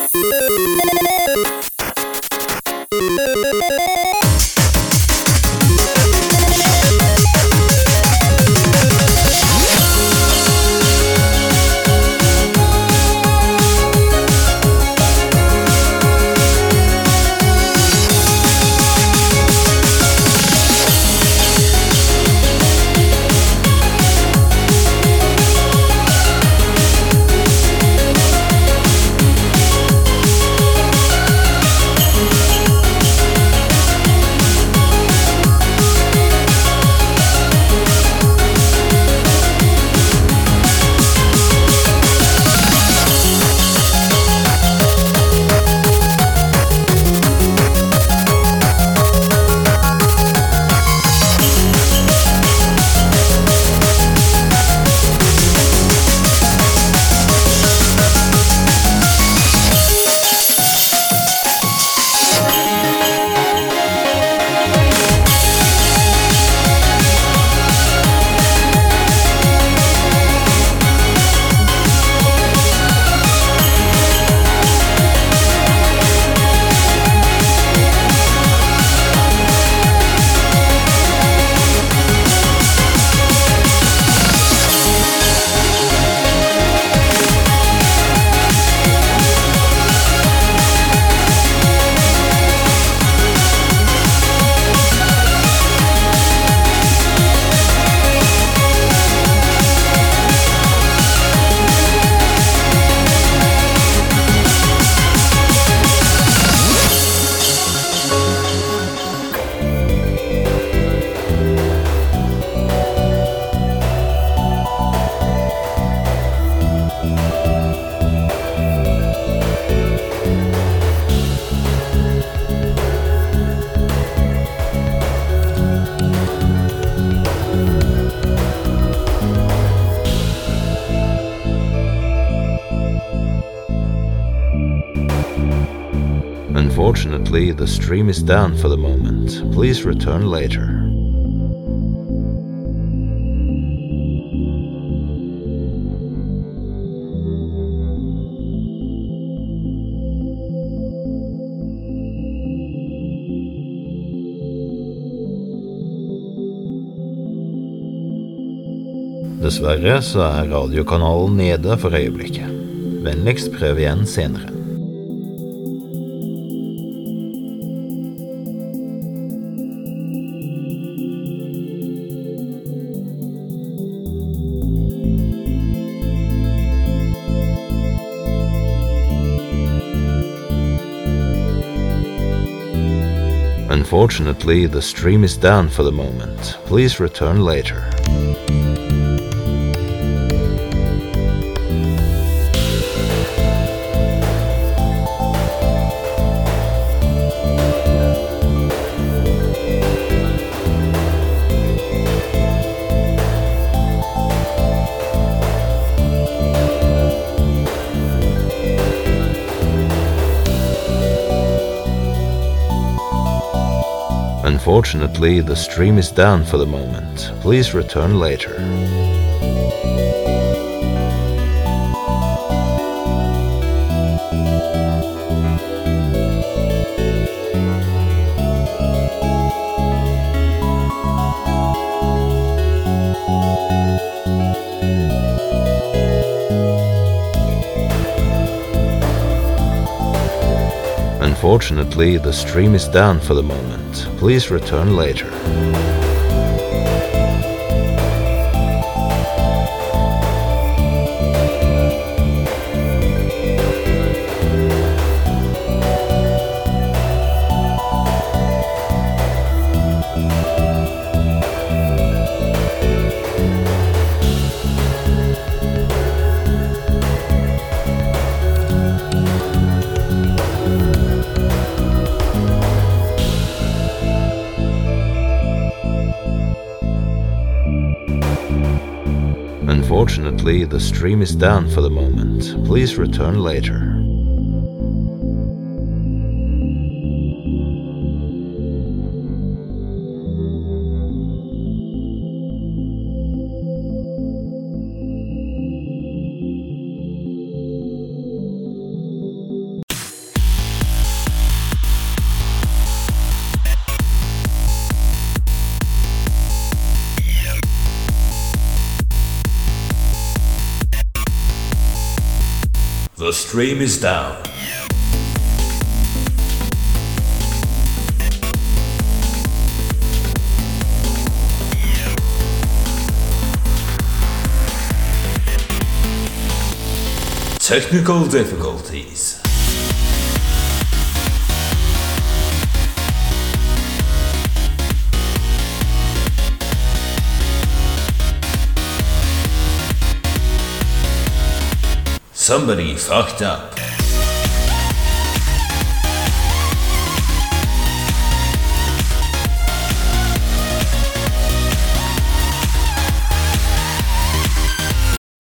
Unfortunately, the stream is down for the moment. Please return later. Dessverre så er radiokanalen nede for øyeblikket. Vennligst prøv igjen senere. Unfortunately, the stream is down for the moment. Please return later. Unfortunately, the stream is down for the moment. Please return later. Unfortunately, the stream is down for the moment. Please return later. Unfortunately, the stream is down for the moment. Please return later. The stream is down. Technical difficulties. Somebody fucked up.